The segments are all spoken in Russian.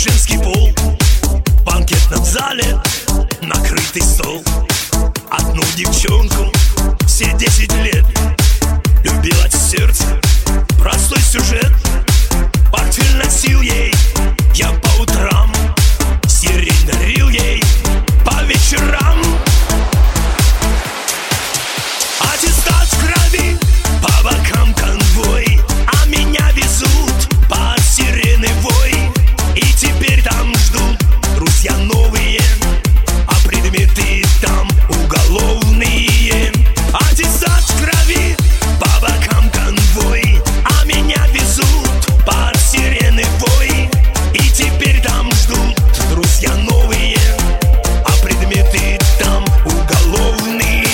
женский пол. В банкетном зале накрытый стол. Одну девчонку все 10 лет любил от сердца. Простой сюжет. Портфель носил ей я по утрам, сирень дарил ей по вечерам. Аттестат в крови, по бокам конвой, а меня везут под сирены вой. И теперь там ждут друзья новые, а предметы там уголовные. Аттестат в крови, по бокам конвой, а меня везут под сирены вой. И теперь там ждут друзья новые, а предметы там уголовные.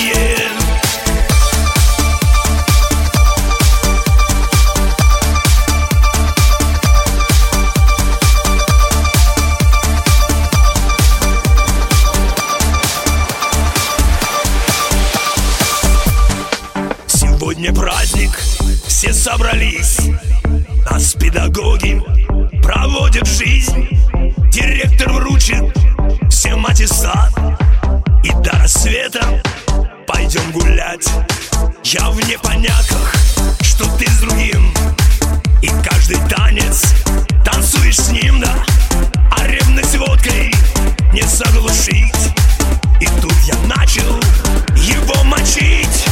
Сегодня праздник, все собрались. Нас педагоги проводят жизнь. Директор вручит всем аттестат. И до рассвета пойдем гулять. Я в непонятах, что ты с другим. И каждый танец танцуешь с ним, да. А ревность водкой не заглушить. И тут я начал его мочить.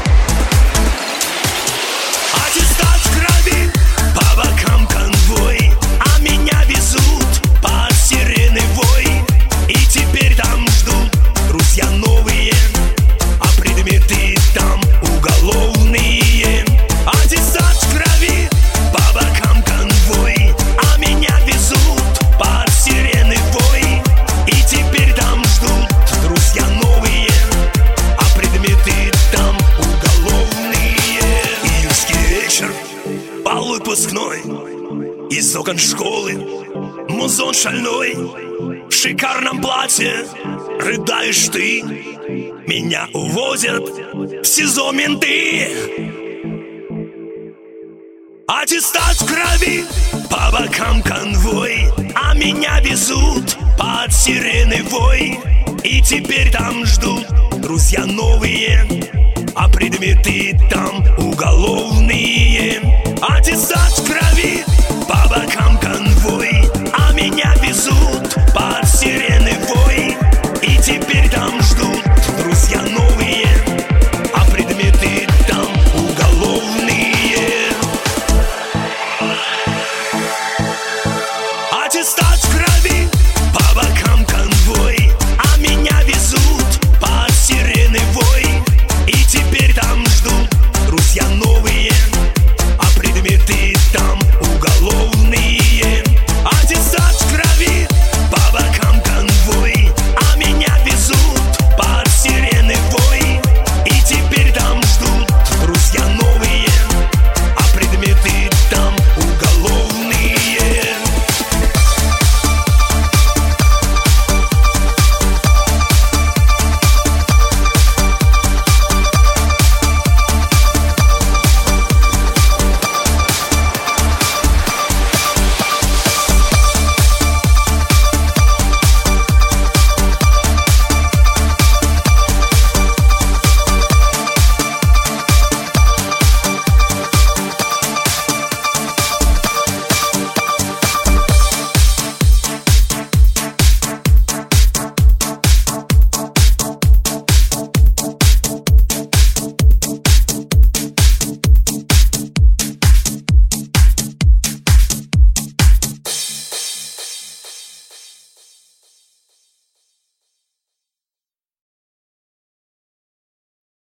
Аттестат в крови, по бокам конвой, а меня везут под сирены вой. И теперь там ждут друзья новые, а предметы там уголовные. Аттестат в крови, по бокам конвой, а меня везут под сирены вой. И теперь там ждут друзья новые, а предметы там уголовные. Июльский вечер, бал выпускной. Из окон школы музон шальной. В шикарном платье рыдаешь ты. Меня увозят в СИЗО менты. Аттестат в крови, по бокам конвой, а меня везут под сирены вой. И теперь там ждут друзья новые, а предметы там уголовные. Аттестат в крови, по бокам конвой.